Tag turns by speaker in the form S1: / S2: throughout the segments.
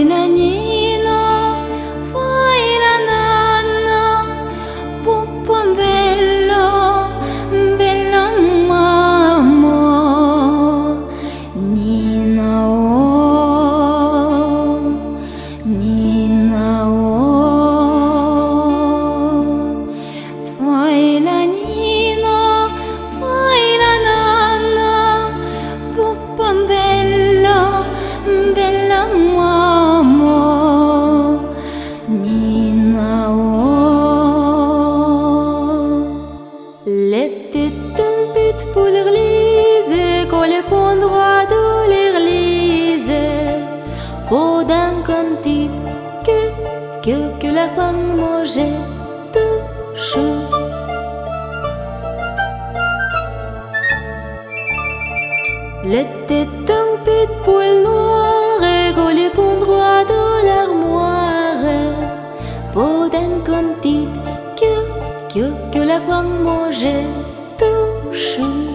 S1: Que la femme mangeait toujours. L'été un petit poil noir collé pour droit dans l'armoire. Pour d'un cantique que la femme mangeait toujours.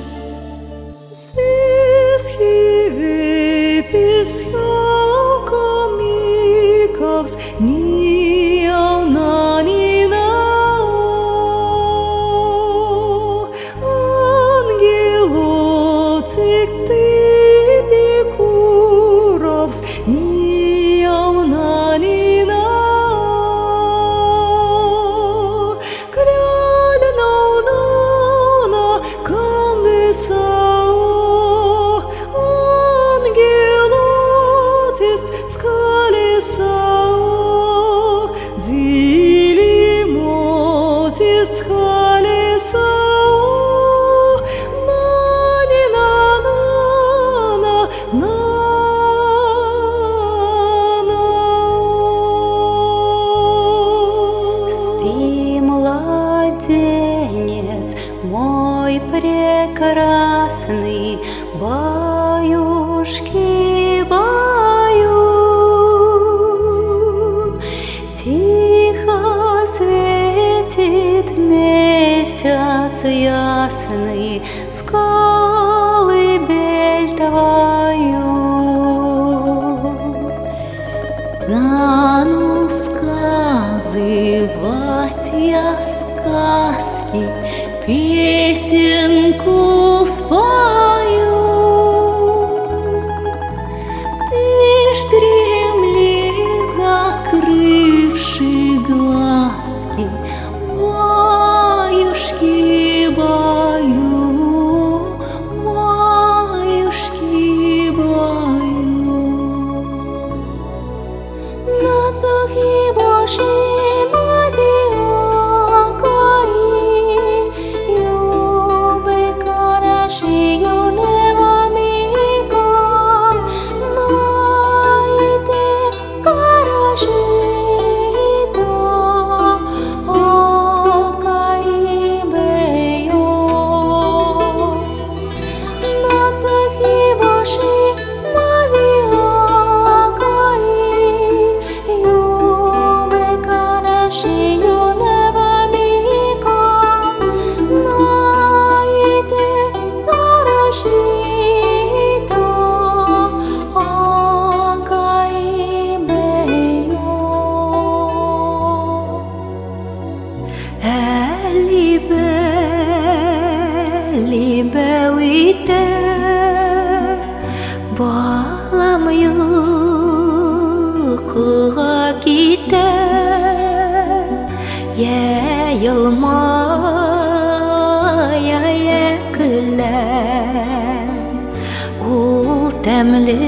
S1: Мой прекрасный, баюшки, баю, тихо светит месяц ясный в колыбель твою. Стану сказывать я сказки, песенку спою. Ты ж дремли, закрывши глазки, баюшки, баю, баюшки, баю. На загибаши Libewite balam yuqqa kite ya yılma ya yaklar ul temli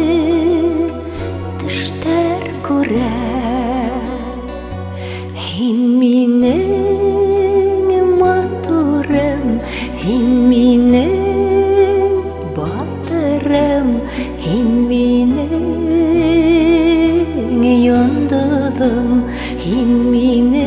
S1: düşler kurar hin minin maturam hin minin batırım hin minin yondulum hin minin